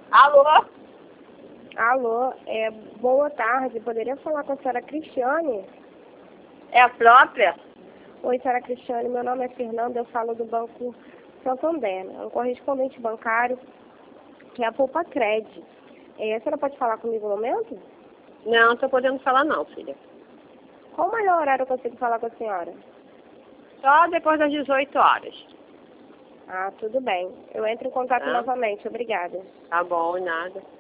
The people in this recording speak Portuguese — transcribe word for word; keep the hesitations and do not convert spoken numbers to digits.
Alô? Alô, é, boa tarde. Poderia falar com a senhora Cristiane? É a própria? Oi, senhora Cristiane. Meu nome é Fernanda. Eu falo do Banco Santander, né? Um correspondente bancário que é a Poupa-Cred. É, a senhora pode falar comigo um momento? Não, tô podendo falar não, filha. Qual o melhor horário eu consigo falar com a senhora? Só depois das dezoito horas. Ah, tudo bem. Eu entro em contato Tá? novamente. Obrigada. Tá bom, nada.